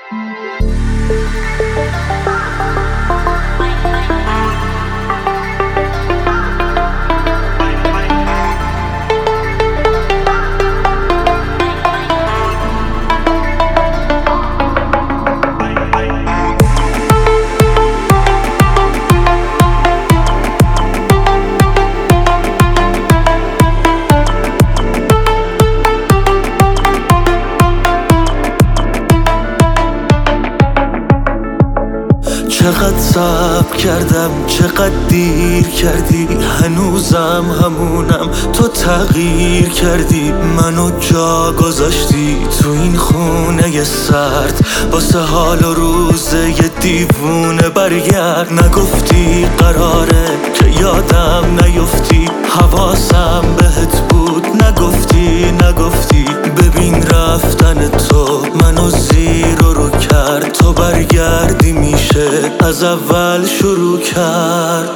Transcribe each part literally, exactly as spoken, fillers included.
چقدر صبر کردم، چقدر دیر کردی، هنوزم همونم، تو تغییر کردی، منو جا گذاشتی تو این خونه سرد، واسه حال و روزه یه دیوونه برگرد. نگفتی قراره که یادم نیفتی، حواسم بهت بود، نگفتی نگفتی ببین رفتن تو منو زیر و رو کرد، تو برگردی میشه از اول شروع کرد.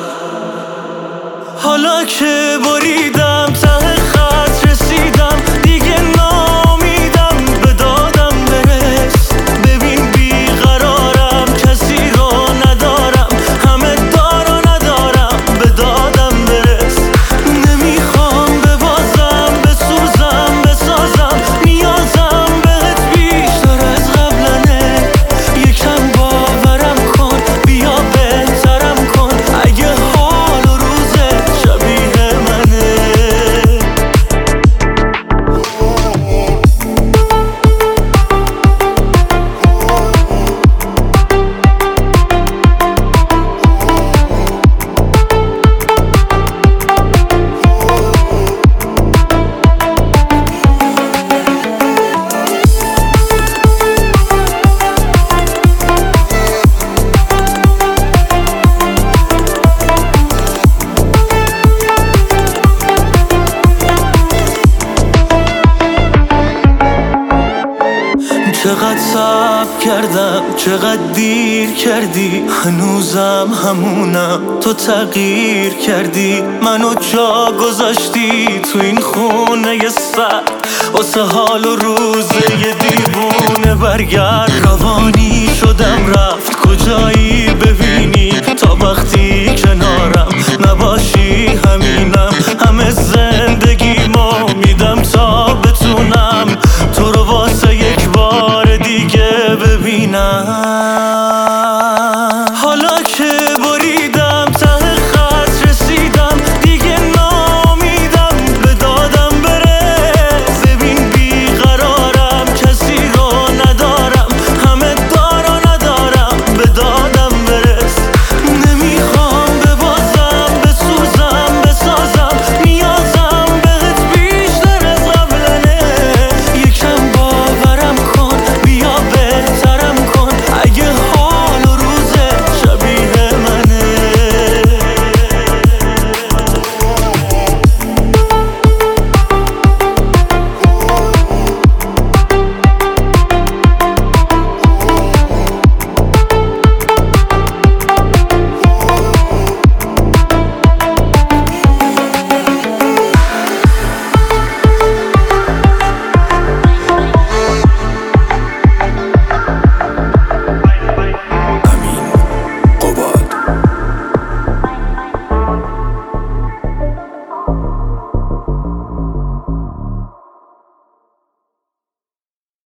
حالا که بریدم ته خط رسیدم، دیگه نامیدم به دادم برس. ببین بیقرارم، کسی رو ندارم، همه دارو ندارم، به دادم برس. نمیخوام ببازم، بسوزم، بسازم، نیازم بهت بیشتر از قبلنه. یکم باورم کن، بیا بهترم کن، اگه حال و روزت شبیه منه. چقدر صبر کردم، چقدر دیر کردی، هنوزم همونم، تو تغییر کردی، منو جا گذاشتی تو این خونه سرد، واسه حال و روزه یه دیوونه برگرد. روانی شدم رفت کجایی ببینی، تا وقتی کنارم نباشی همینم، همه